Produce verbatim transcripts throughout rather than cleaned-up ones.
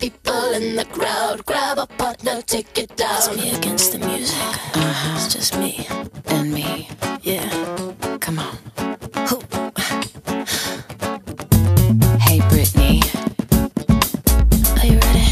people in the crowd. Grab a partner, take it down. It's me against the music. Uh-huh. It's just me and me. Yeah. Come on. Who? Hey, Britney. Are you ready?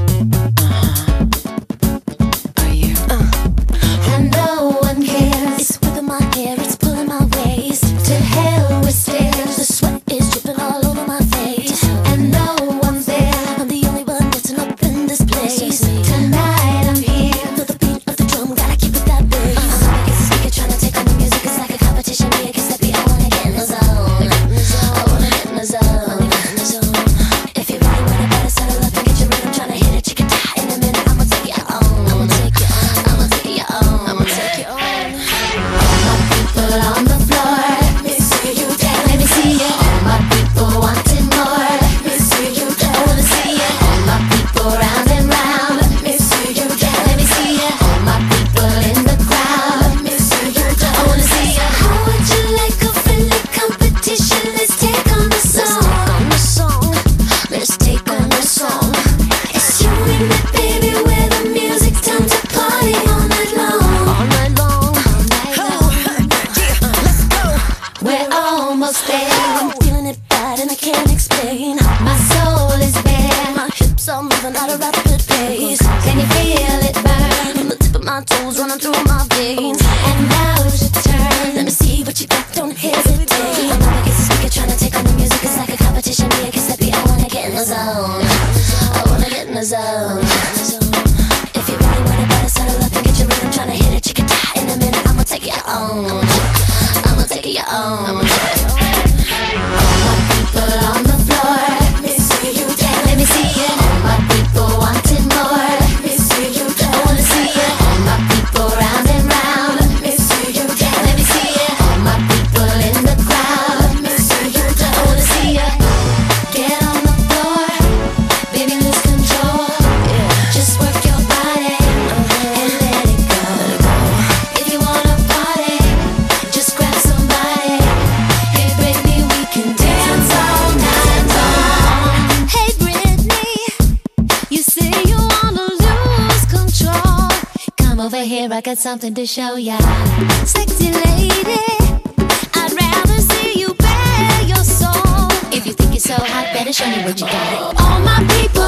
Uh-huh. Are you? Uh. And no one cares. It's whipping my hair, it's pulling my waist. To hell with stairs. The sweat is dripping all over my face. And no one's there. I'm the only one getting up in this place. Tonight I'm here. Feel the beat of the drum, gotta keep it that bass. I'm up against the speaker, trying to take on the music. It's like a competition, me against the beat. I wanna get in the zone. I wanna get in the zone. If you really want it, better settle up and get your rhythm. Trying to hit it, chicken die in a minute. I'ma take it on. I'ma take it on. I'ma take it on. I'ma take it on. All my people on the floor, let me see you dance. Let me see it. All my people wanting more. Let me see you dance. I wanna see it. All my people round and round. Let me see you dance. Let me see it. All my people in the crowd. Let me see you dance. I wanna see it. How would you like a friendly competition? Let's take on the song. Let's take on the song. It's you and me, baby. We're the music. Time to party all night long. All night long. All night long. Let's go. We're almost there. I'm feeling it bad and I can't explain. My soul is bare. My hips are moving at a rapid pace. Can you feel it burn? From the tip of my toes running through my veins. And now's your turn. Let me see what you got. Don't hesitate. I'm up against the speaker trying to take on the music. It's like a competition. Me against the beat. I wanna get in the zone. I wanna get in the zone. If you really want it, better settle up and get your rhythm. Trying to hit it, chicken die in a minute. I'ma take it on. I'ma take it on. I'ma take it on. All my people on the floor, let me see you dance. Let me see it. All my people wanting more. Let me see you dance. I wanna see it. All my people round and round. Let me see you dance. Let me see it. All my people in the crowd. Let me see you dance. I wanna see it. Get on the floor, baby, lose control. Just work your body and let it go. If you wanna party, just grab somebody. Hey Britney, we can dance all night long. Hey Britney, you say you wanna lose control. Come over here, I got something to show ya. Sexy lady, I'd rather see you bare your soul. If you think you're so hot, better show me what you got. All my people